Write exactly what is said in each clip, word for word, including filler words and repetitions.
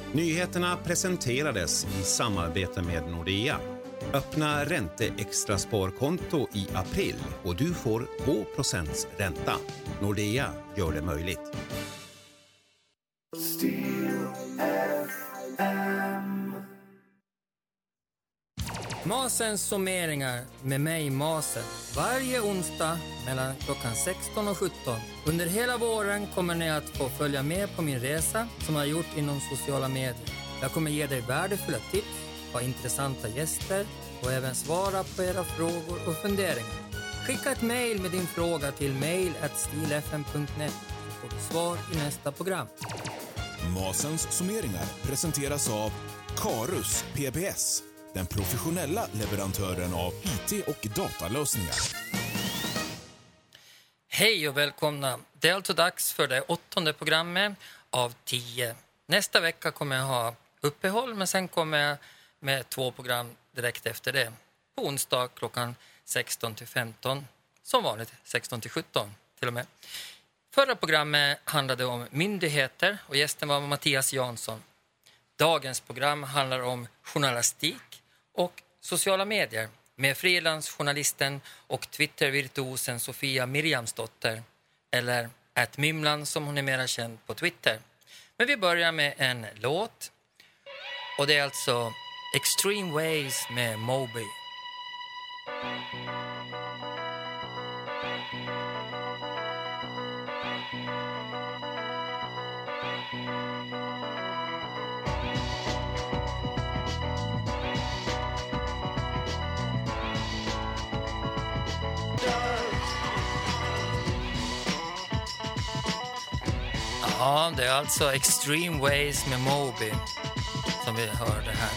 Nyheterna presenterades i samarbete med Nordea. Öppna ränte-extra-sparkonto i april och du får två procent ränta. Nordea gör det möjligt. Masens summeringar med mig Masen. Varje onsdag mellan klockan sexton och sjutton. Under hela våren kommer ni att få följa med på min resa som jag har gjort inom sociala medier. Jag kommer ge dig värdefulla tips, ha intressanta gäster och även svara på era frågor och funderingar. Skicka ett mejl med din fråga till mail at stilfm punkt net så får du svar i nästa program. Masens summeringar presenteras av Karus P B S, den professionella leverantören av I T och datalösningar. Hej och välkomna. Det är alltså dags för det åttonde programmet av tio. Nästa vecka kommer jag ha uppehåll, men sen kommer jag med två program direkt efter det. På onsdag klockan sexton till femton. Som vanligt sexton till sjutton till och med. Förra programmet handlade om myndigheter och gästen var Mattias Jansson. Dagens program handlar om journalistik och sociala medier med frilansjournalisten och Twitter-virtuosen Sofia Mirjamsdotter, eller at Mymlan som hon är mera känd på Twitter. Men vi börjar med en låt och det är alltså Extreme Ways med Moby. Ja, det är alltså Extreme Ways med Moby som vi hörde här.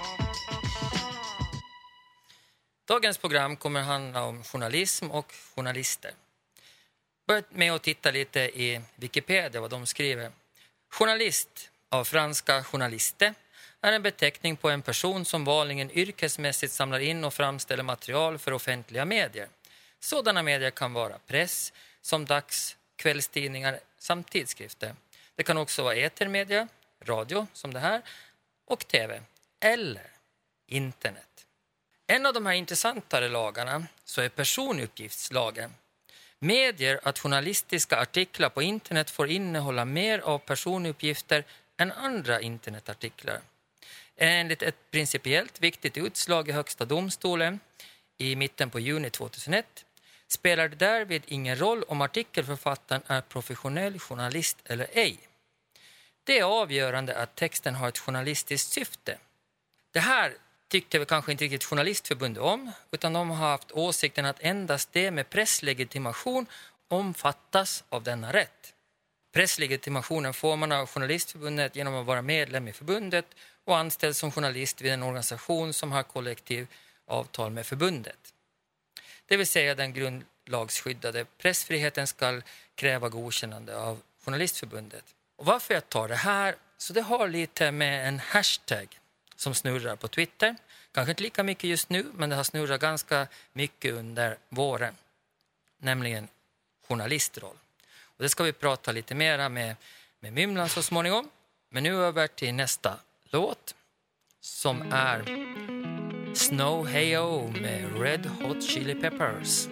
Dagens program kommer handla om journalism och journalister. Börja med att titta lite i Wikipedia vad de skriver. Journalist, av franska journaliste, är en beteckning på en person som vanligen yrkesmässigt samlar in och framställer material för offentliga medier. Sådana medier kan vara press, som dags, kvällstidningar samt tidskrifter. Det kan också vara etermedia, radio som det här, och tv eller internet. En av de här intressantare lagarna så är personuppgiftslagen. Medger att journalistiska artiklar på internet får innehålla mer av personuppgifter än andra internetartiklar. Enligt ett principiellt viktigt utslag i Högsta domstolen i mitten på juni tjugohundraett spelar det därvid ingen roll om artikelförfattaren är professionell journalist eller ej. Det är avgörande att texten har ett journalistiskt syfte. Det här tyckte vi kanske inte riktigt journalistförbundet om, utan de har haft åsikten att endast det med presslegitimation omfattas av denna rätt. Presslegitimationen får man av journalistförbundet genom att vara medlem i förbundet och anställd som journalist vid en organisation som har kollektiv avtal med förbundet. Det vill säga den grundlagsskyddade pressfriheten ska kräva godkännande av journalistförbundet. Och varför jag tar det här, så det har lite med en hashtag som snurrar på Twitter. Kanske inte lika mycket just nu, men det har snurrat ganska mycket under våren. Nämligen journalistroll. Och det ska vi prata lite mera med, med Mymlan så småningom. Men nu över till nästa låt som är Snow Hey-O med Red Hot Chili Peppers.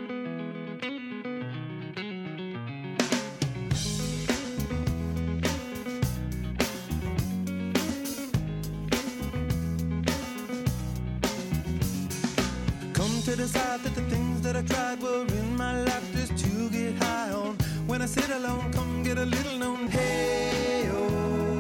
Come to decide that the things that I tried were in my life just to get high on. When I sit alone, come get a little known Hey-O.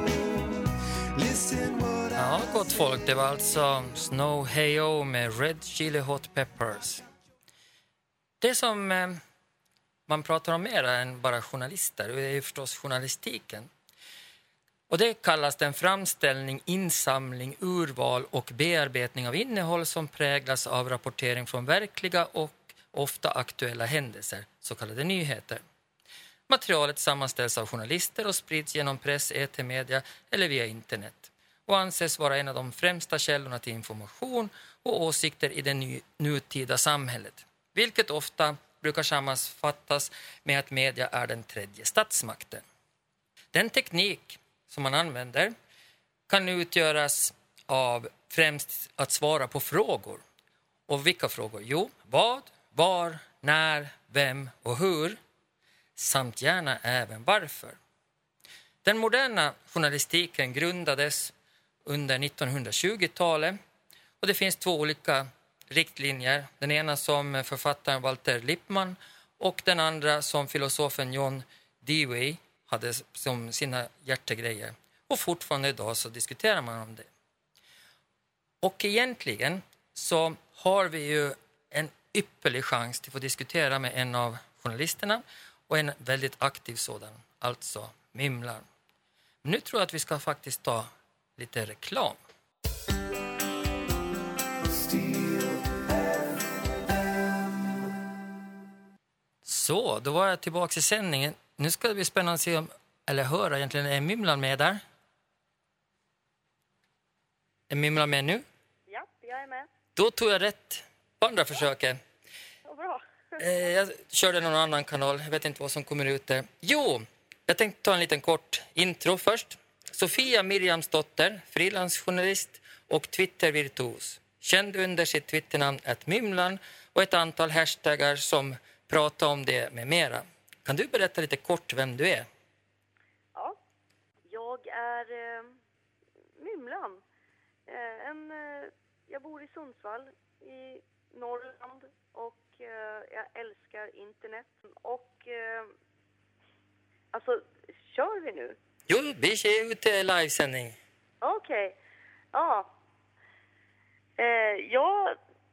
Listen what I Ja, gott folk, det var alltså Snow Hey-O med Red Chili Hot Peppers. Det som eh, man pratar om mer än bara journalister, det är ju förstås journalistiken. Och det kallas den framställning, insamling, urval och bearbetning av innehåll som präglas av rapportering från verkliga och ofta aktuella händelser, så kallade nyheter. Materialet sammanställs av journalister och sprids genom press, etermedia eller via internet och anses vara en av de främsta källorna till information och åsikter i det ny- nutida samhället, vilket ofta brukar sammanfattas med att media är den tredje statsmakten. Den teknik som man använder kan utgöras av främst att svara på frågor. Och vilka frågor? Jo, vad, var, när, vem och hur. Samt gärna även varför. Den moderna journalistiken grundades under nittonhundratjugotalet. Och det finns två olika riktlinjer. Den ena som författaren Walter Lippmann och den andra som filosofen John Dewey hade som sina hjärtegrejer. Och fortfarande idag så diskuterar man om det. Och egentligen så har vi ju en ypperlig chans till att få diskutera med en av journalisterna och en väldigt aktiv sådan, alltså Mymlan. Men nu tror jag att vi ska faktiskt ta lite reklam. Så, då var jag tillbaka i sändningen. Nu ska det bli spännande att se om, eller höra egentligen, är Mymlan med där? Är Mymlan med nu? Ja, jag är med. Då tog jag rätt på andra försöket. Ja, bra. Eh, jag körde någon annan kanal, jag vet inte vad som kommer ut där. Jo, jag tänkte ta en liten kort intro först. Sofia Miriamsdotter, frilansjournalist och Twitter-virtuos. Känd under sitt Twitternamn att Mymlan och ett antal hashtaggar som pratar om det med mera. Kan du berätta lite kort vem du är? Ja, jag är eh, Mymlan. Eh, en, eh, jag bor i Sundsvall i Norrland och eh, jag älskar internet. Och eh, alltså, kör vi nu? Jo, vi är ute i livesändning. Okej, okay. Ja. Eh, jag,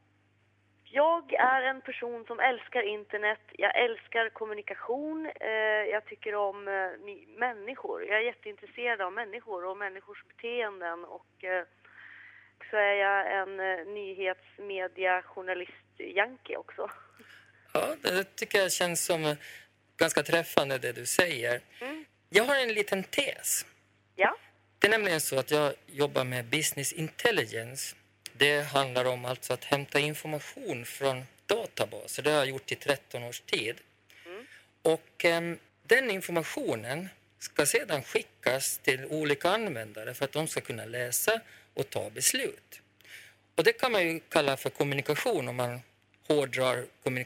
jag är en person som älskar internet. Jag älskar kommunikation. Eh, jag tycker om eh, ny, människor. Jag är jätteintresserad av människor och människors beteenden. Och eh, så är jag en eh, nyhetsmedia-journalist-janke också. Ja, det tycker jag känns som eh, ganska träffande det du säger. Mm. Jag har en liten tes. Ja. Det är nämligen så att jag jobbar med business intelligence. Det handlar om alltså att hämta information från databaser. Det har jag gjort i tretton års tid. Mm. Och eh, den informationen ska sedan skickas till olika användare för att de ska kunna läsa och ta beslut. Och det kan man ju kalla för kommunikation om man hårdrar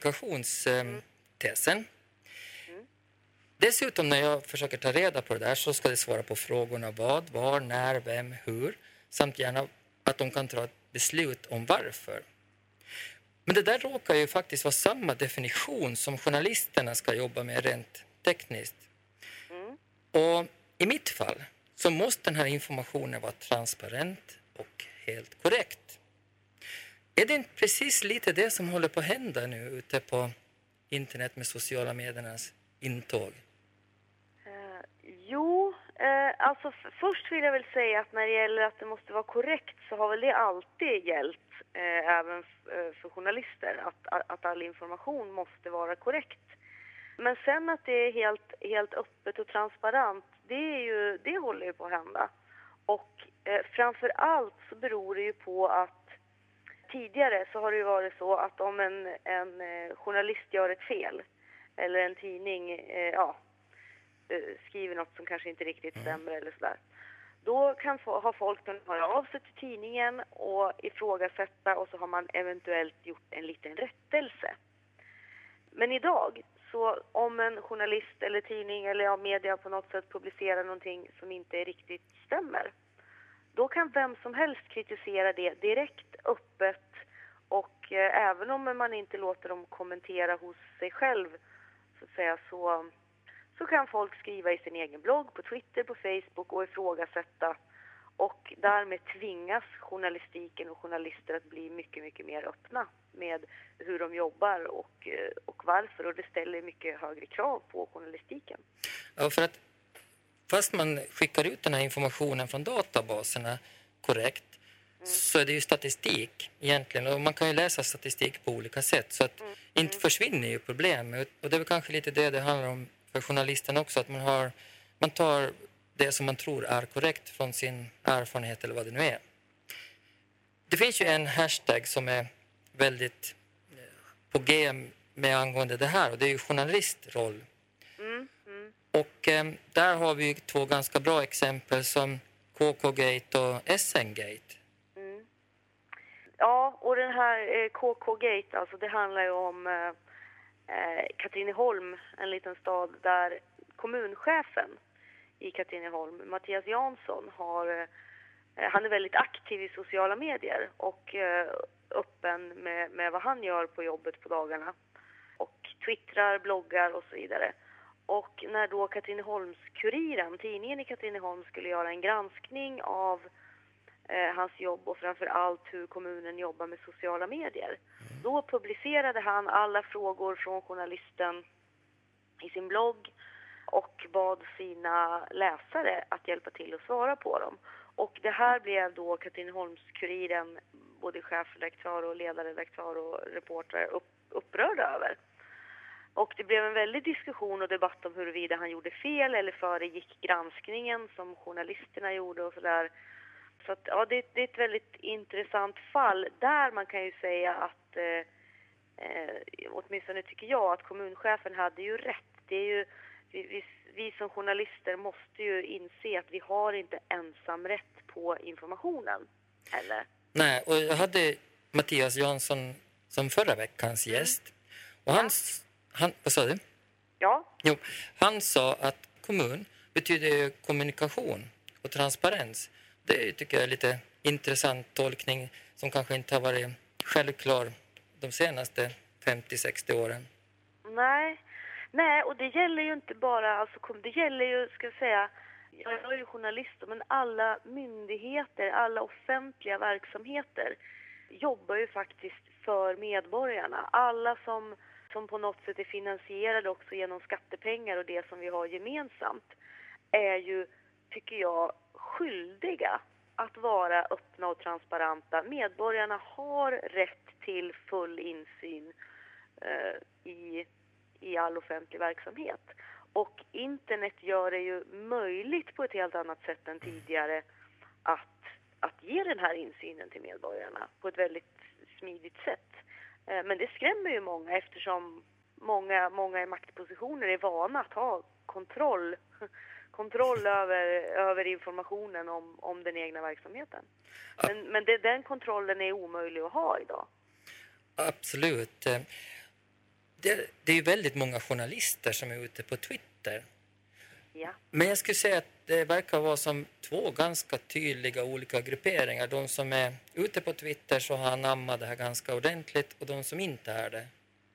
kommunikationstesen. Eh, mm. Dessutom när jag försöker ta reda på det där så ska det svara på frågorna vad, var, när, vem, hur. Samt gärna att de kan ta ett beslut om varför. Men det där råkar ju faktiskt vara samma definition som journalisterna ska jobba med rent tekniskt. Mm. Och i mitt fall så måste den här informationen vara transparent och helt korrekt. Är det inte precis lite det som håller på att hända nu ute på internet med sociala mediernas intåg? Uh, jo, uh, alltså f- först vill jag väl säga att när det gäller att det måste vara korrekt så har väl det alltid gällt uh, även f- uh, för journalister att, att all information måste vara korrekt. Men sen att det är helt, helt öppet och transparent, det, är ju, det håller ju på att hända. Och uh, framför allt så beror det ju på att tidigare så har det ju varit så att om en, en uh, journalist gör ett fel eller en tidning, uh, ja, skriver något som kanske inte riktigt stämmer eller sådär. Då kan få, ha folk kunnat höra av sig till tidningen och ifrågasätta och så har man eventuellt gjort en liten rättelse. Men idag, så om en journalist eller tidning eller ja, media på något sätt publicerar någonting som inte riktigt stämmer, då kan vem som helst kritisera det direkt, öppet och eh, även om man inte låter dem kommentera hos sig själv så att säga så... Så kan folk skriva i sin egen blogg, på Twitter, på Facebook och ifrågasätta. Och därmed tvingas journalistiken och journalister att bli mycket, mycket mer öppna med hur de jobbar och, och varför. Och det ställer mycket högre krav på journalistiken. Ja, för att fast man skickar ut den här informationen från databaserna korrekt mm. så är det ju statistik egentligen. Och man kan ju läsa statistik på olika sätt. Så att mm. inte försvinner ju problemet. Och det är väl kanske lite det det handlar om för journalisten också, att man, har, man tar det som man tror är korrekt från sin erfarenhet eller vad det nu är. Det finns ju en hashtag som är väldigt på G med angående det här och det är ju journalistroll. Mm, mm. Och eh, där har vi två ganska bra exempel som K K-gate och S N-gate. Mm. Ja, och den här eh, K K-gate, alltså det handlar ju om eh, Katrineholm, en liten stad där kommunchefen i Katrineholm, Mattias Jansson, har, eh, han är väldigt aktiv i sociala medier och eh, öppen med, med vad han gör på jobbet på dagarna. Och twittrar, bloggar och så vidare. Och när då Katrineholms-Kuriren, tidningen i Katrineholm, skulle göra en granskning av eh, hans jobb och framför allt hur kommunen jobbar med sociala medier. Då publicerade han alla frågor från journalisten i sin blogg och bad sina läsare att hjälpa till att svara på dem. Och det här blev då Katrineholms-Kuriren, både chefredaktör och ledarredaktör och reportrar upp, upprörda över. Och det blev en väldig diskussion och debatt om huruvida han gjorde fel eller föregick granskningen som journalisterna gjorde och sådär. Så att, ja, det, det är ett väldigt intressant fall där man kan ju säga att, eh, eh, åtminstone tycker jag, att kommunchefen hade ju rätt. Det är ju, vi, vi, vi som journalister måste ju inse att vi har inte ensam rätt på informationen, eller? Nej, och jag hade Mattias Jansson som förra veckans gäst. Mm. Och han, han, vad sa du? Ja. Jo, han sa att kommun betyder kommunikation och transparens. Det tycker jag är lite intressant tolkning som kanske inte har varit självklar de senaste femtio sextio åren. Nej, nej, och det gäller ju inte bara, alltså det gäller ju, ska jag säga, jag är ju journalist, men alla myndigheter, alla offentliga verksamheter jobbar ju faktiskt för medborgarna. Alla som, som på något sätt är finansierade också genom skattepengar och det som vi har gemensamt är ju, tycker jag, skyldiga att vara öppna och transparenta. Medborgarna har rätt till full insyn eh, i, i all offentlig verksamhet. Och internet gör det ju möjligt på ett helt annat sätt än tidigare att, att ge den här insynen till medborgarna på ett väldigt smidigt sätt. Eh, men det skrämmer ju många eftersom många, många i maktpositioner är vana att ha kontroll kontroll över, över informationen om, om den egna verksamheten. Men, men det, den kontrollen är omöjlig att ha idag. Absolut. Det, det är ju väldigt många journalister som är ute på Twitter. Ja. Men jag skulle säga att det verkar vara som två ganska tydliga olika grupperingar. De som är ute på Twitter så har anammat det här ganska ordentligt och de som inte är det.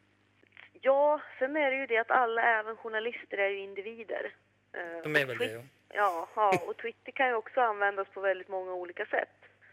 Ja, sen är det ju det att alla, även journalister, är ju individer. De är väl det, ja. Ja, ja, och Twitter kan ju också användas på väldigt många olika sätt.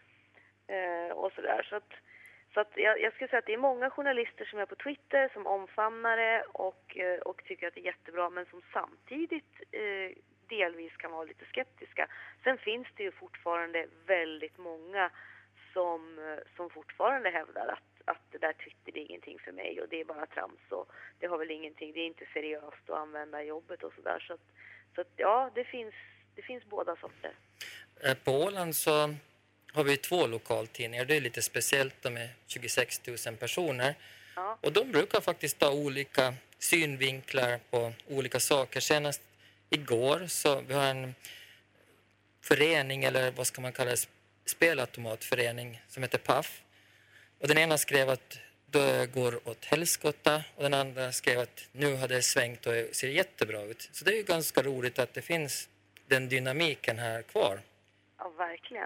Eh, och sådär. Så att, så att jag, jag skulle säga att det är många journalister som är på Twitter som omfamnar det och, och tycker att det är jättebra, men som samtidigt eh, delvis kan vara lite skeptiska. Sen finns det ju fortfarande väldigt många som, som fortfarande hävdar att, att det där Twitter, det är ingenting för mig och det är bara trams och det har väl ingenting, det är inte seriöst att använda i jobbet och sådär. Så att, så att ja, det finns, det finns båda sorter. På Åland så har vi två lokaltidningar. Det är lite speciellt, de är tjugosex tusen personer. Ja. Och de brukar faktiskt ha olika synvinklar på olika saker. Senast igår så vi har en förening, eller vad ska man kalla det, spelautomatförening som heter P A F. Och den ena skrev att det går åt helskotta och den andra skrev att nu har det svängt och ser jättebra ut. Så det är ju ganska roligt att det finns den dynamiken här kvar. Ja, verkligen.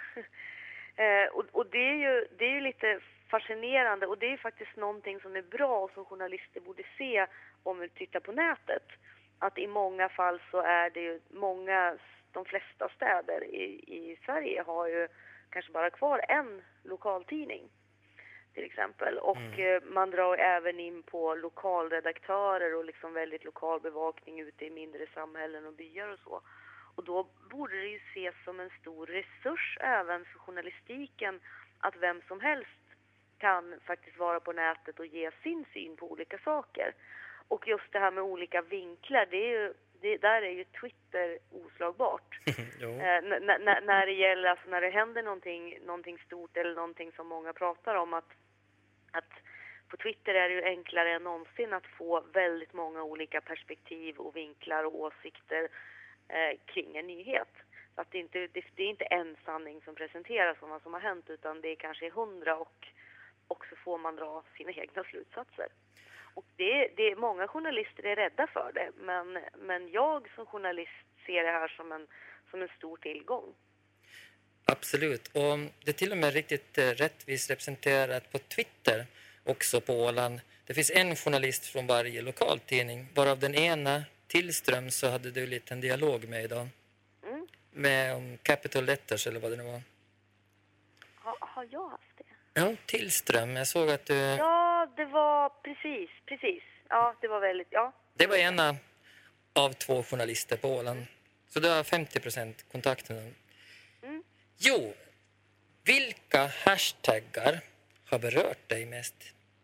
eh, och och det, är ju, det är ju lite fascinerande och det är ju faktiskt någonting som är bra och som journalister borde se om vi tittar på nätet. Att i många fall så är det ju många, de flesta städer i, i Sverige har ju kanske bara kvar en lokaltidning till exempel. Och mm. man drar även in på lokalredaktörer och liksom väldigt lokal bevakning ute i mindre samhällen och byar och så. Och då borde det ju ses som en stor resurs även för journalistiken att vem som helst kan faktiskt vara på nätet och ge sin syn på olika saker. Och just det här med olika vinklar, det är ju, det, där är ju Twitter oslagbart. eh, n- n- när det gäller, alltså när det händer någonting, någonting stort eller någonting som många pratar om, att, att på Twitter är det ju enklare än någonsin att få väldigt många olika perspektiv och vinklar och åsikter eh, kring en nyhet. att det, inte, det, det är inte en sanning som presenteras om vad som har hänt, utan det är kanske hundra, och, och så får man dra sina egna slutsatser. Och det, det är många journalister är rädda för det, men, men jag som journalist ser det här som en, som en stor tillgång. Absolut, och det är till och med riktigt eh, rättvist representerat på Twitter också på Åland. Det finns en journalist från varje lokaltidning, varav den ena, Tillström, så hade du lite en dialog med idag. Mm. Med om Capital Letters eller vad det nu var. Ha, har jag haft det? Ja, Tillström. Jag såg att du... Ja, det var precis, precis. Ja, det var väldigt, ja. Det var ena av två journalister på Åland. Så du har femtio procent kontakt med dem. Mm. Jo, vilka hashtaggar har berört dig mest?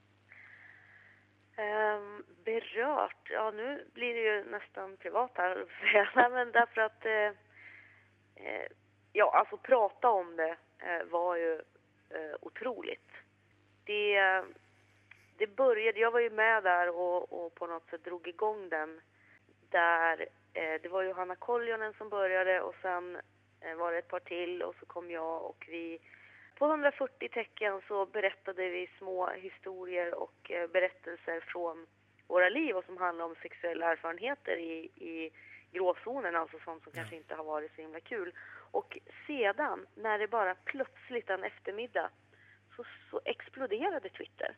Um, berört? Ja, nu blir det ju nästan privat här. Nej, men därför att... Eh, eh, ja, alltså prata om det eh, var ju eh, otroligt. Det, det började... Jag var ju med där och, och på något sätt drog igång den. Där eh, det var Johanna Koljonen som började, och sen eh, var det ett par till, och så kom jag, och vi... På hundrafyrtio tecken så berättade vi små historier och eh, berättelser från våra liv, och som handlar om sexuella erfarenheter i, i gråzonen, alltså sånt som ja. kanske inte har varit så himla kul. Och sedan, när det bara plötsligt en eftermiddag, så, så exploderade Twitter.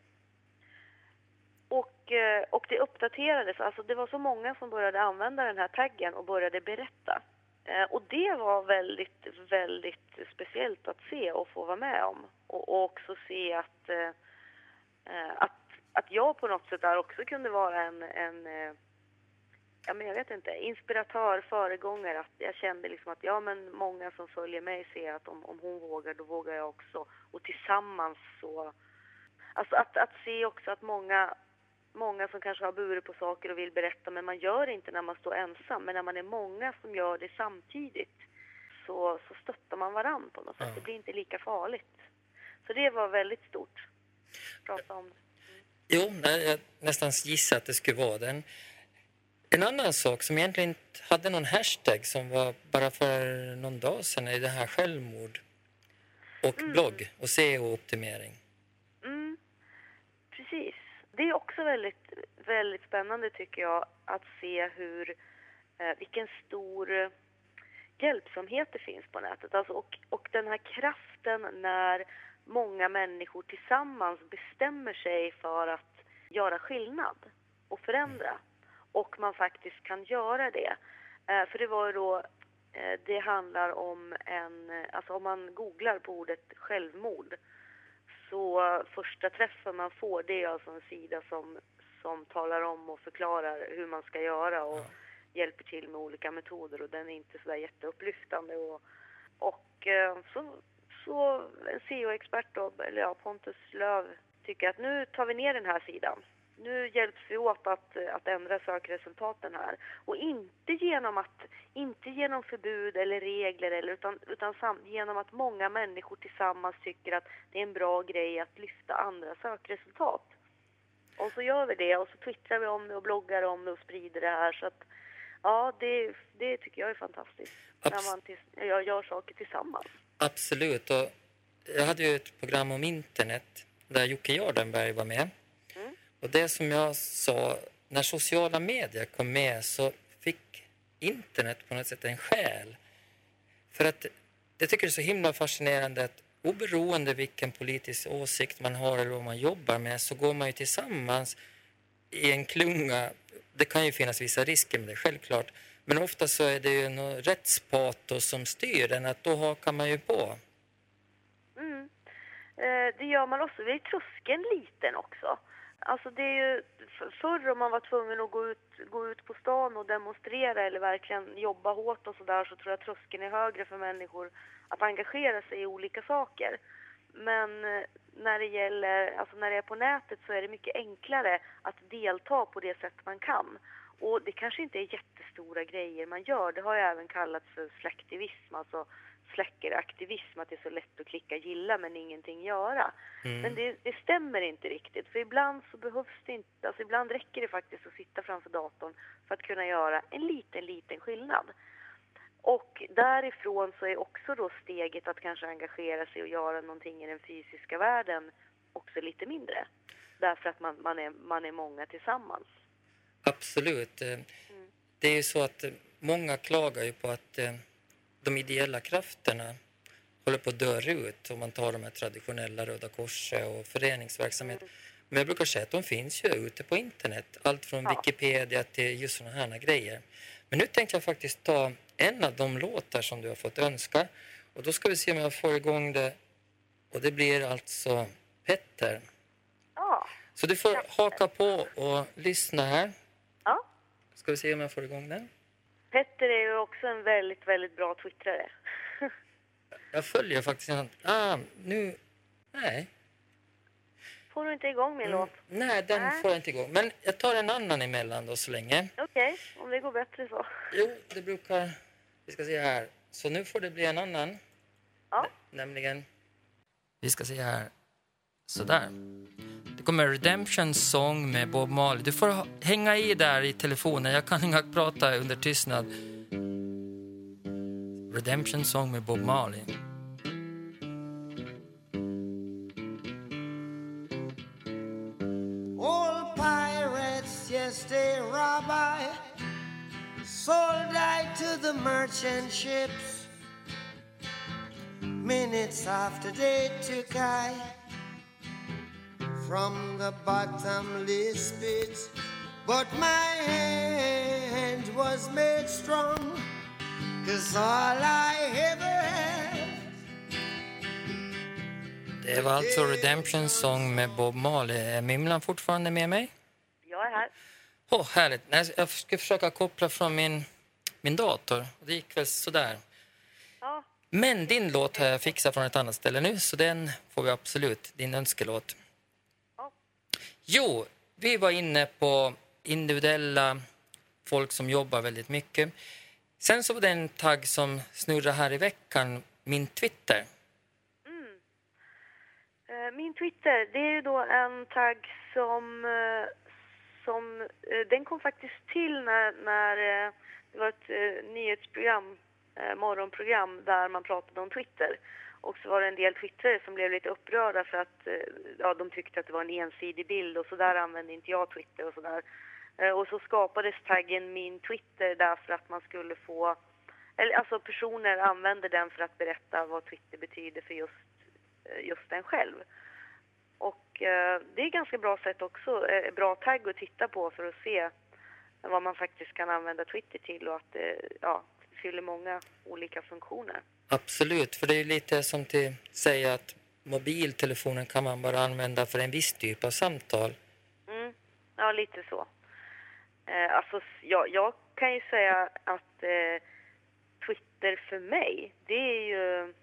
Och, eh, och det uppdaterades, alltså det var så många som började använda den här taggen och började berätta. Eh, och det var väldigt, väldigt speciellt att se och få vara med om. Och, och också se att, eh, att, att jag på något sätt där också kunde vara en, en eh, ja, men jag vet inte, inspiratör, föregångare. Att jag kände liksom att ja, men många som följer mig ser att om, om hon vågar, då vågar jag också. Och tillsammans så... Alltså att, att se också att många... Många som kanske har burit på saker och vill berätta, men man gör det inte när man står ensam. Men när man är många som gör det samtidigt, så, så stöttar man varann på något sätt. Ja. Det blir inte lika farligt. Så det var väldigt stort att prata om det. Mm. Jo, jag nästan gissade att det skulle vara den. En annan sak som egentligen inte hade någon hashtag, som var bara för någon dag sedan, är det här självmord och mm. blogg och S E O-optimering. Mm, precis. Det är också väldigt, väldigt spännande tycker jag att se hur, eh, vilken stor hjälpsamhet det finns på nätet. Alltså, och, och den här kraften när många människor tillsammans bestämmer sig för att göra skillnad och förändra. Och man faktiskt kan göra det. Eh, för det var ju då, eh, det handlar om en, alltså om man googlar på ordet självmord, så första träffen man får, det är alltså en sida som, som talar om och förklarar hur man ska göra och ja. hjälper till med olika metoder, och den är inte så där jätteupplyftande. Och, och så, så en S E O-expert då, eller ja, Pontus Löv, tycker att nu tar vi ner den här sidan. Nu hjälps vi åt att, att ändra sökresultaten här. Och inte genom, att, inte genom förbud eller regler, eller, utan, utan sam, genom att många människor tillsammans tycker att det är en bra grej att lyfta andra sökresultat. Och så gör vi det, och så twittrar vi om det och bloggar om det och sprider det här. Så att, ja, det, det tycker jag är fantastiskt. Abs- när man till, jag gör saker tillsammans. Absolut. Och jag hade ju ett program om internet där Jocke Jardenberg var med. Och det som jag sa, när sociala medier kom med så fick internet på något sätt en själ. För att jag tycker det är så himla fascinerande att oberoende vilken politisk åsikt man har eller vad man jobbar med, så går man ju tillsammans i en klunga. Det kan ju finnas vissa risker med det, självklart. Men ofta så är det ju något rättspatos som styr den, att då hakar man ju på. Mm. Eh, det gör man också. Vi är tröskeln liten också. Alltså det är ju, förr om man var tvungen att gå ut, gå ut på stan och demonstrera eller verkligen jobba hårt och sådär, så tror jag tröskeln är högre för människor att engagera sig i olika saker. Men när det gäller, alltså när det är på nätet, så är det mycket enklare att delta på det sätt man kan. Och det kanske inte är jättestora grejer man gör. Det har ju även kallats för släcktivism, alltså släckeraktivism, att det är så lätt att klicka gilla men ingenting göra. Mm. Men det, det stämmer inte riktigt, för ibland så behövs det inte, alltså ibland räcker det faktiskt att sitta framför datorn för att kunna göra en liten, liten skillnad. Och därifrån så är också då steget att kanske engagera sig och göra någonting i den fysiska världen också lite mindre. Därför att man, man, är, man är många tillsammans. Absolut. Mm. Det är ju så att många klagar ju på att de ideella krafterna håller på att dö ut om man tar de här traditionella Röda Korset och föreningsverksamhet. Mm. Men jag brukar säga att de finns ju ute på internet. Allt från ja. Wikipedia till just sådana här grejer. Men nu tänkte jag faktiskt ta en av de låtar som du har fått önska. Och då ska vi se om jag får igång det. Och det blir alltså Petter. Ja. Så du får haka på och lyssna här. Ja. Ska vi se om jag får igång den. Petter är ju också en väldigt, väldigt bra twittrare. Jag följer faktiskt en... Ah, nu... Nej. Får du inte igång min mm. låt? Nej, den Nej. får jag inte igång. Men jag tar en annan emellan då så länge. Okej, okay, om det går bättre så. Jo, det brukar... Vi ska se här. Så nu får det bli en annan. Ja. N- nämligen... Vi ska se här. Sådär. Det kommer Redemption Song med Bob Marley. Du får ha- hänga i där i telefonen. Jag kan inte prata under tystnad. Redemption Song med Bob Marley. All pirates, yes they rob I, sold I to the merchant ships. Minutes after they took I from the bottomless pit, but my hand was made strong, 'cause all I ever had. Det var alltså Redemption Song med Bob Marley. Är Mimlan fortfarande med mig? Jag är här. Åh, oh, härligt. Jag ska försöka koppla från min, min dator. Det gick väl sådär. Ja. Men din låt har jag fixat från ett annat ställe nu, så den får vi absolut. Din önskelåt. Ja. Jo, vi var inne på individuella folk som jobbar väldigt mycket. Sen så var det en tagg som snurrar här i veckan, min Twitter. Mm. Eh, Min Twitter, det är ju då en tagg som, eh, som eh, den kom faktiskt till när, när eh, det var ett eh, nyhetsprogram, eh, morgonprogram där man pratade om Twitter. Och så var det en del twittrare som blev lite upprörda för att eh, ja, de tyckte att det var en ensidig bild och så där använde inte jag Twitter och sådär. Och så skapades taggen min Twitter därför att man skulle få... Eller alltså personer använder den för att berätta vad Twitter betyder för just, just den själv. Och eh, det är ett ganska bra sätt också, eh, bra tagg att titta på för att se vad man faktiskt kan använda Twitter till och att det ja, fyller många olika funktioner. Absolut, för det är lite som till säga att mobiltelefonen kan man bara använda för en viss typ av samtal. Mm, ja, lite så. Eh, alltså, jag, jag kan ju säga att eh, Twitter för mig, det är ju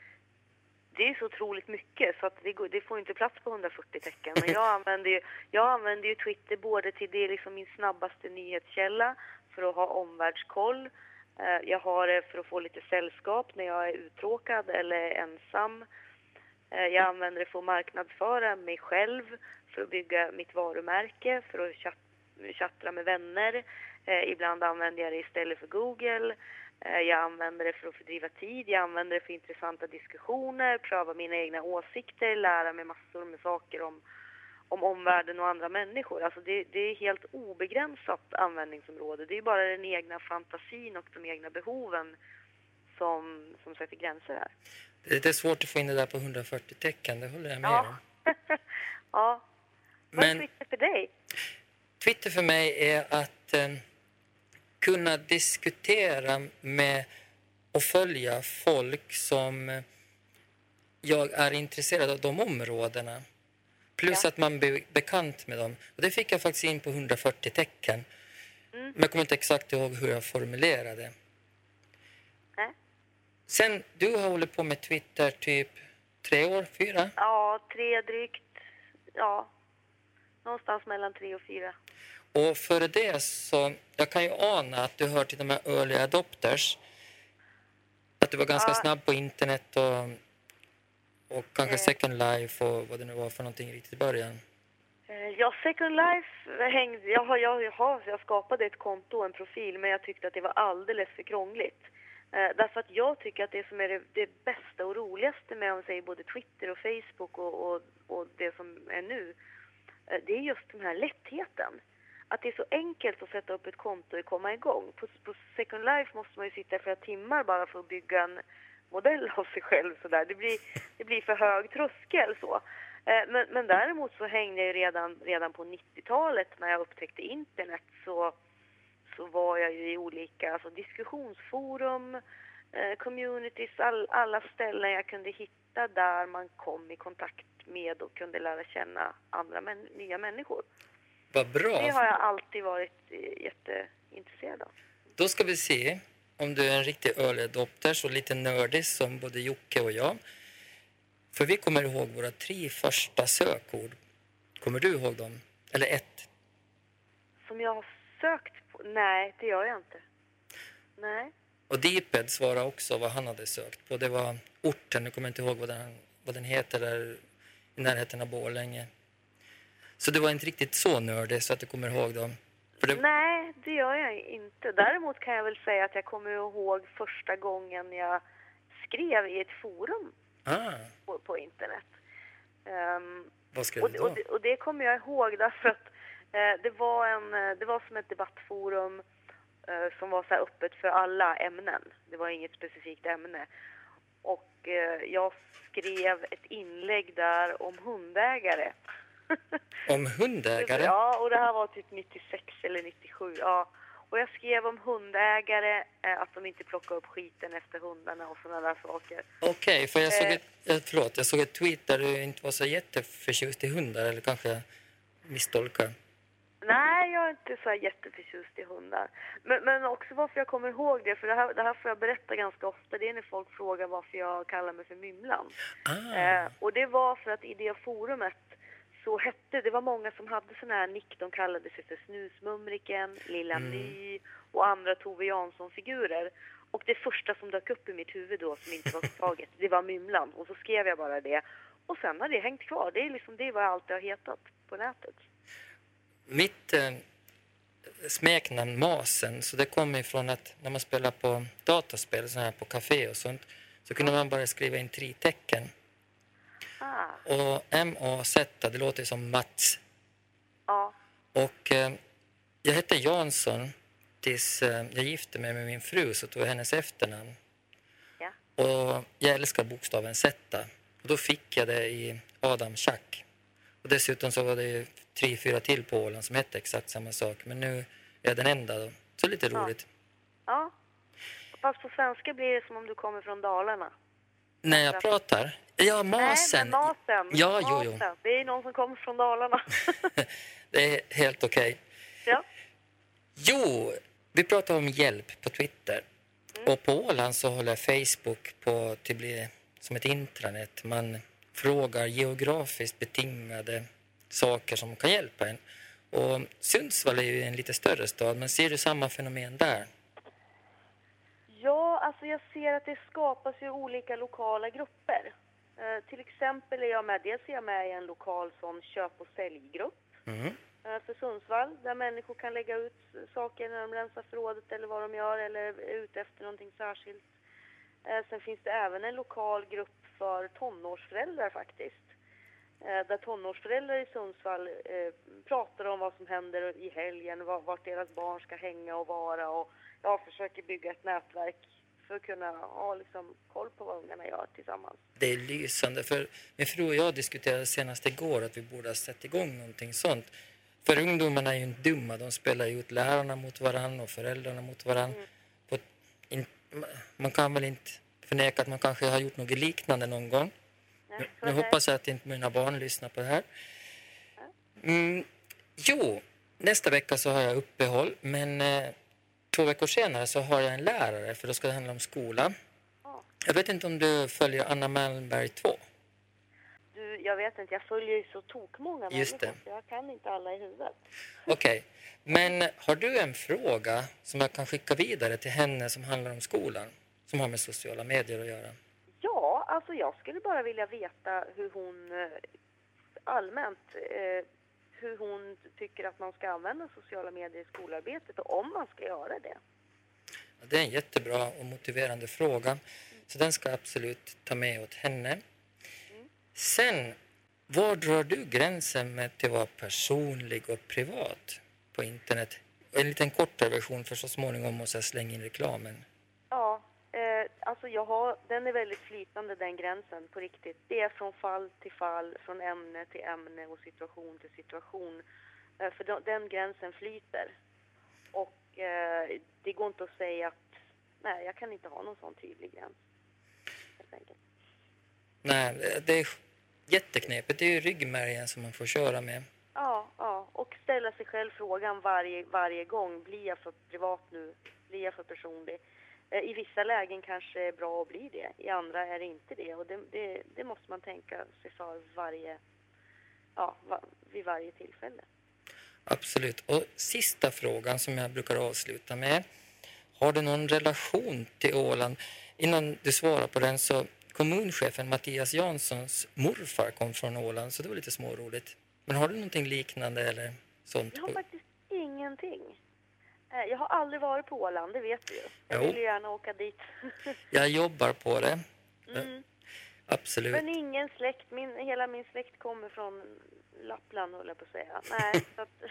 det är så otroligt mycket så att det, går, det får inte plats på hundrafyrtio tecken. Men jag använder ju, jag använder ju Twitter både till det är liksom min snabbaste nyhetskälla för att ha omvärldskoll. Eh, jag har det för att få lite sällskap när jag är uttråkad eller ensam. Eh, jag använder det för att marknadsföra mig själv, för att bygga mitt varumärke, för att chatta chattra med vänner. Eh, ibland använder jag det istället för Google. Eh, jag använder det för att fördriva tid. Jag använder det för intressanta diskussioner, pröva mina egna åsikter, lära mig massor med saker om, om omvärlden och andra människor. Alltså det, det är helt obegränsat användningsområde. Det är bara den egna fantasin och de egna behoven som, som sätter gränser här. Det är lite svårt att få in det där på hundrafyrtio tecken, det håller jag med ja. om. Ja. Vad är Men... Twitter för dig? Twitter för mig är att eh, kunna diskutera med och följa folk som eh, jag är intresserad av de områdena. Plus ja. Att man blir bekant med dem. Och det fick jag faktiskt in på hundrafyrtio tecken. Mm. Men jag kommer inte exakt ihåg hur jag formulerade. Nej. Sen, du har hållit på med Twitter typ tre år, fyra? Ja, tre drygt. Ja. Någonstans mellan tre och fyra. Och för det så, jag kan ju ana att du hör till de här early adopters. Att du var ganska ja. snabb på internet och, och kanske eh. Second Life och vad det nu var för någonting riktigt i början. Eh, ja, Second Life hängde, jag har, jag, jag, har, jag skapade ett konto och en profil men jag tyckte att det var alldeles för krångligt. Eh, därför att jag tycker att det som är det, det bästa och roligaste med, om man säger, både Twitter och Facebook och, och, och det som är nu, eh, det är just den här lättheten. Att det är så enkelt att sätta upp ett konto och komma igång. På, på Second Life måste man ju sitta flera timmar bara för att bygga en modell av sig själv. Så där. Det, blir, det blir för hög tröskel så. Eh, men, men däremot så hängde jag redan, redan på nittiotalet när jag upptäckte internet, så, så var jag ju i olika alltså diskussionsforum, eh, communities, all, alla ställen jag kunde hitta där man kom i kontakt med och kunde lära känna andra män, nya människor. Vad bra. Det har jag alltid varit jätteintresserad av. Då ska vi se om du är en riktig early adopter, så lite nördig som både Jocke och jag. För vi kommer ihåg våra tre första sökord. Kommer du ihåg dem? Eller ett? Som jag har sökt på? Nej, det gör jag inte. Nej. Och Deeped svarade också vad han hade sökt på. Det var orten, jag kommer inte ihåg vad den, vad den heter där i närheten av Borlänge. Så det var inte riktigt så nördig så att du kommer ihåg dem? För det... Nej, det gör jag inte. Däremot kan jag väl säga att jag kommer ihåg första gången jag skrev i ett forum ah. på, på internet. Um, Vad skrev och, du då? och, det, och det kommer jag ihåg därför att uh, det, var en, det var som ett debattforum uh, som var så här öppet för alla ämnen. Det var inget specifikt ämne. Och uh, jag skrev ett inlägg där om hundägare. Om hundägare? Ja, och det här var typ nittiosex eller nittiosju. Ja. Och jag skrev om hundägare, eh, att de inte plockar upp skiten efter hundarna och sådana där saker. Okej, okay, för jag såg, eh, ett, eh, förlåt, jag såg ett tweet där du inte var så jätteförtjust i hundar, eller kanske misstolkar. Nej, jag är inte så jätteförtjust i hundar. Men, men också varför jag kommer ihåg det, för det här, det här får jag berätta ganska ofta. Det är när folk frågar varför jag kallar mig för Mymlan. Ah. Eh, och det var för att i det forumet så hette, det var många som hade sån här nick, de kallade sig för Snusmumriken, Lilla mm. My och andra Tove Jansson-figurer. Och det första som dök upp i mitt huvud då, som inte var taget, det var Mymlan. Och så skrev jag bara det. Och sen har det hängt kvar. Det är liksom det vad jag alltid har hetat på nätet. Mitt eh, smeknamn Masen, så det kommer ifrån att när man spelar på dataspel så här på café och sånt, så kunde man bara skriva in tre tecken. Ah. Och M-A-Z, det låter som Mats. Ja. Och eh, jag hette Jansson tills eh, jag gifte mig med min fru, så tog jag hennes efternamn. Ja. Och jag älskar bokstaven Z. Och då fick jag det i Adam Schack. Och dessutom så var det ju tre, fyra till på Åland som hette exakt samma sak. Men nu är jag den enda då. Så lite roligt. Ja. Fast på svenska blir det som om du kommer från Dalarna. När jag pratar? Ja, Masen. Nej, men Masen. Ja, jo, jo. Masen. Det är någon som kommer från Dalarna. Det är helt okej. Okay. Ja. Jo, vi pratar om hjälp på Twitter. Mm. Och på Åland så håller Facebook på att bli som ett intranet. Man frågar geografiskt betingade saker som kan hjälpa en. Och Sundsvall är ju en lite större stad, men ser du samma fenomen där? Ja, alltså jag ser att det skapas ju olika lokala grupper. Eh, till exempel är jag med, dels är jag med i en lokal sån köp- och säljgrupp Mm. eh, för Sundsvall, där människor kan lägga ut saker när de rensar förrådet eller vad de gör, eller är ute efter någonting särskilt. Eh, sen finns det även en lokal grupp för tonårsföräldrar faktiskt. Eh, där tonårsföräldrar i Sundsvall eh, pratar om vad som händer i helgen, vart deras barn ska hänga och vara, och jag försöker bygga ett nätverk för att kunna ha liksom koll på vad ungarna gör tillsammans. Det är lysande, för min fru och jag diskuterade senast igår att vi borde ha sätta igång någonting sånt. För ungdomarna är ju inte dumma, de spelar ju ut lärarna mot varann och föräldrarna mot varann. Mm. På, in, man kan väl inte förneka att man kanske har gjort något liknande någon gång. Nu, nu hoppas jag att inte mina barn lyssnar på det här. Mm, jo, nästa vecka så har jag uppehåll, men eh, två veckor senare så har jag en lärare, för då ska det handla om skola. Jag vet inte om du följer Anna Malmberg två. Du, jag vet inte, jag följer ju så tokmånga Just människor, så jag kan inte alla i huvudet. Okej, okay. Men har du en fråga som jag kan skicka vidare till henne som handlar om skolan, som har med sociala medier att göra? Ja, alltså jag skulle bara vilja veta hur hon eh, allmänt, eh, hur hon tycker att man ska använda sociala medier i skolarbetet och om man ska göra det. Det är en jättebra och motiverande fråga. Så den ska jag absolut ta med åt henne. Sen, var drar du gränsen med att vara personlig och privat på internet? En liten kortare version, för så småningom måste jag slänga in reklamen. Ja, eh, alltså jag har, den är väldigt flytande, den gränsen, på riktigt. Det är från fall till fall, från ämne till ämne och situation till situation. Eh, för de, den gränsen flyter. Och eh, det går inte att säga att, nej, jag kan inte ha någon sån tydlig gräns. Helt enkelt. Nej, det är jätteknepigt. Det är ju ryggmärgen som man får köra med. Ja, ja, och ställa sig själv frågan varje, varje gång. Blir jag för privat nu? Blir jag för personlig? Eh, I vissa lägen kanske det är bra att bli det. I andra är det inte det. Och det, det, det måste man tänka sig för varje, ja, va, vid varje tillfälle. Absolut. Och sista frågan som jag brukar avsluta med. Har du någon relation till Åland? Innan du svarar på den så kommunchefen Mattias Janssons morfar kom från Åland, så det var lite småroligt. Men har du någonting liknande eller sånt? Jag har faktiskt ingenting. Eh, Jag har aldrig varit på Åland, det vet du ju. Jag Jo. vill ju gärna åka dit. Jag jobbar på det. Mm. Absolut. Men ingen släkt, min, hela min släkt kommer från Lappland, håller jag på att säga. Nej, så att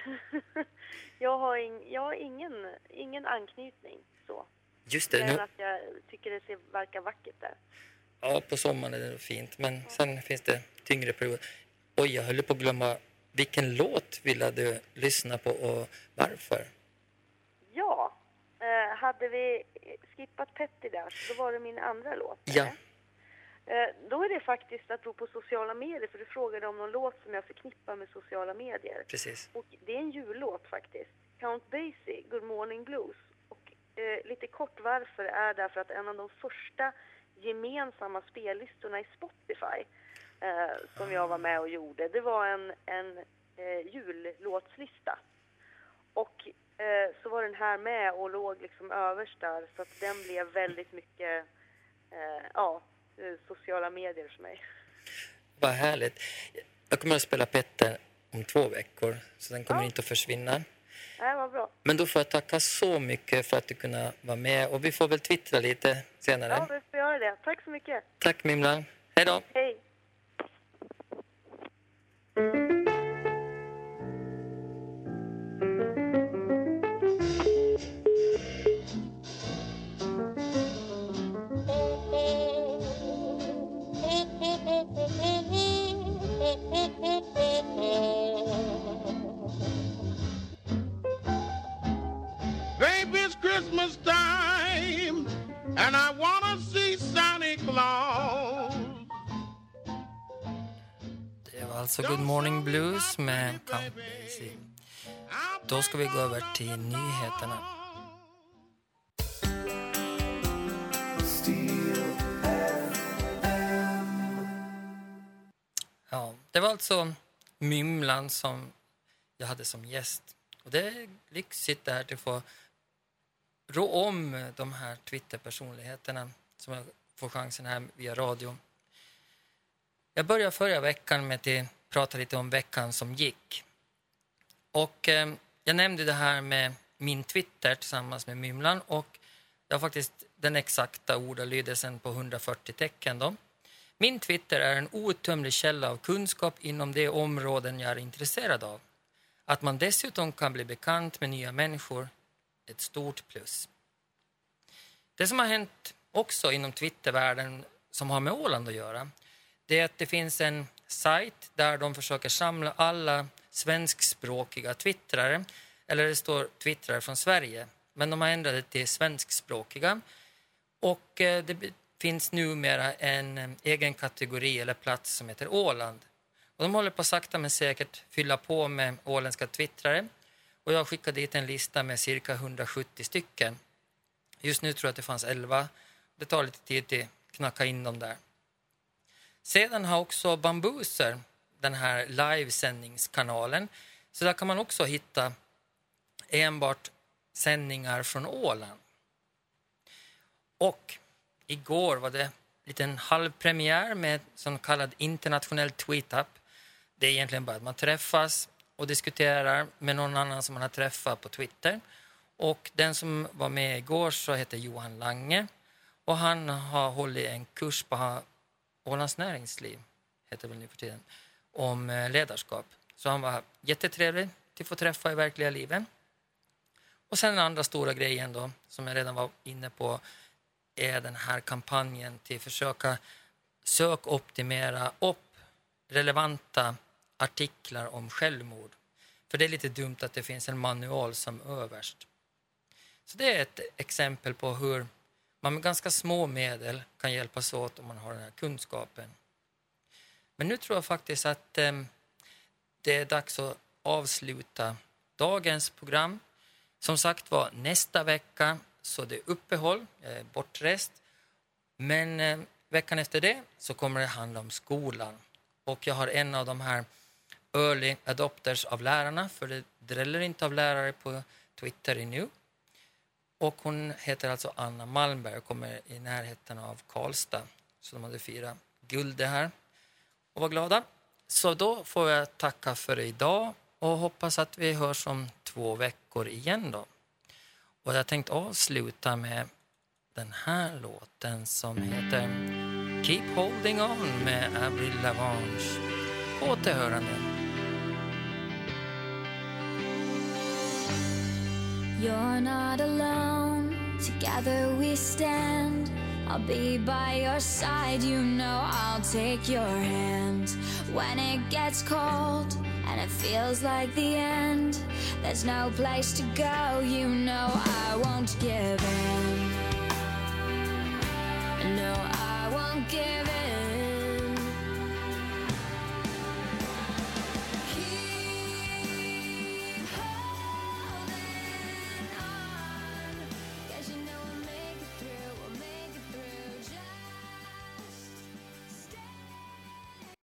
jag har, in, jag har ingen, ingen anknytning så. Just det. Men Nu, att jag tycker det ser, verkar vackert där. ja, på sommaren är det fint. Men sen finns det tyngre perioder. Oj, jag höll på att glömma. Vilken låt ville du lyssna på och varför? Ja, eh, hade vi skippat Petty där, då var det min andra låt. Ja. eller? Eh, då är det faktiskt att på sociala medier, för du frågade om någon låt som jag förknippar med sociala medier. Precis. Och det är en jullåt faktiskt. Count Basie, Good Morning Blues. Och eh, lite kort varför är därför att en av de första gemensamma spellistorna i Spotify eh, som jag var med och gjorde, det var en, en eh, jullåtslista. Och eh, så var den här med och låg liksom överst där, så att den blev väldigt mycket eh, ja, sociala medier för mig. Vad härligt. Jag kommer att spela Petter om två veckor, så den kommer Ja. inte att försvinna. Nej, vad bra. Men då får jag tacka så mycket för att du kunde vara med. Och vi får väl twittra lite senare. Ja, vi får göra det. Tack så mycket. Tack Mimlan. Hej då. Hej. Baby, it's Christmas time, and I wanna see Santa Claus. Det var alltså Good Morning Blues med Count Basie. Då ska vi gå över till nyheterna. Ja, det var alltså Mimlan som jag hade som gäst. Och det är lyxigt där att få rå om de här Twitter-personligheterna som jag får chansen här via radio. Jag började förra veckan med att prata lite om veckan som gick. Och eh, jag nämnde det här med min Twitter tillsammans med Mimlan. Och jag har faktiskt den exakta ordalydelsen på hundrafyrtio tecken då. Min Twitter är en outtömlig källa av kunskap inom de områden jag är intresserad av. Att man dessutom kan bli bekant med nya människor är ett stort plus. Det som har hänt också inom Twittervärlden som har med Åland att göra, det är att det finns en sajt där de försöker samla alla svenskspråkiga twittrare, eller det står twittrare från Sverige, men de har ändrat det till svenskspråkiga. Och eh, det finns numera en eh, egen kategori eller plats som heter Åland. Och de håller på sakta men säkert fylla på med åländska twittrare. Och jag skickade dit en lista med cirka hundrasjuttio stycken. Just nu tror jag att det fanns elva. Det tar lite tid att knacka in dem där. Sedan har också Bambuser den här livesändningskanalen. Så där kan man också hitta enbart sändningar från Åland. Och igår var det lite en halvpremiär med sån kallad internationell tweetup. Det är egentligen bara att man träffas och diskuterar med någon annan som man har träffat på Twitter. Och den som var med igår så heter Johan Lange. Och han har hållit en kurs på Ålands näringsliv, heter det väl nu för tiden, om ledarskap. Så han var jättetrevlig till att få träffa i verkliga livet. Och sen den andra stora grejen då, som jag redan var inne på, är den här kampanjen till att försöka sökoptimera upp relevanta artiklar om självmord. För det är lite dumt att det finns en manual som överst. Så det är ett exempel på hur man med ganska små medel kan hjälpas åt om man har den här kunskapen. Men nu tror jag faktiskt att eh, det är dags att avsluta dagens program. Som sagt var, nästa vecka så det är uppehåll, jag är bortrest. Men eh, veckan efter det så kommer det handla om skolan. Och jag har en av de här early adopters av lärarna, för det dräller inte av lärare på Twitter nu. Och hon heter alltså Anna Malmberg och kommer i närheten av Karlstad. Så de hade fyra guld det här och var glada. Så då får jag tacka för idag och hoppas att vi hörs om två veckor igen då. Och jag tänkte avsluta med den här låten som heter Keep Holding On med Avril Lavigne. Återhörande. You're not alone, together we stand. I'll be by your side, you know I'll take your hand. When it gets cold and it feels like the end, there's no place to go, you know I won't give in. No, I won't give in.